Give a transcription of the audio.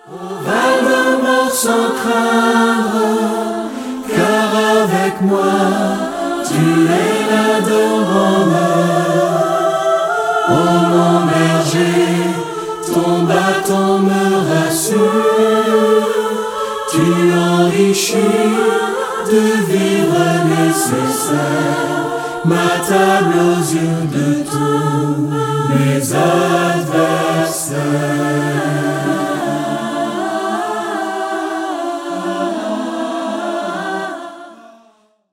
Val de mort sans craindre, car avec moi, tu es là dans bonheur. Oh mon berger, ton bâton me rassure, tu enrichis de vivres nécessaires ma table aux yeux de tous mes adversaires.